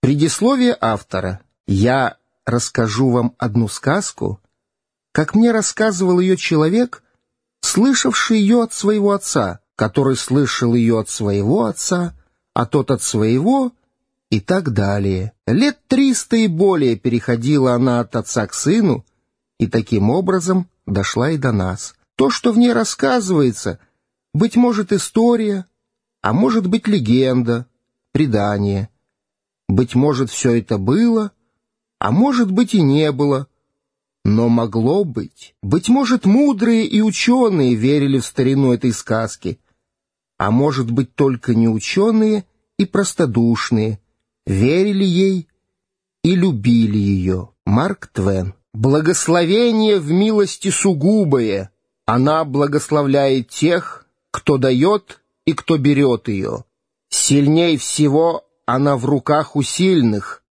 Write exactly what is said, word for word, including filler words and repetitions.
Предисловие автора. Я расскажу вам одну сказку, как мне рассказывал ее человек, слышавший ее от своего отца, который слышал ее от своего отца, а тот от своего, и так далее. Лет триста и более переходила она от отца к сыну, и таким образом дошла и до нас. То, что в ней рассказывается, быть может история, а может быть легенда, предание. Быть может, все это было, а может быть и не было. Но могло быть. Быть может, мудрые и ученые верили в старину этой сказки, а может быть, только не ученые и простодушные верили ей и любили ее. Марк Твен. Благословение в милости сугубое. Она благословляет тех, кто дает и кто берет ее. Сильней всего она в руках у сильных,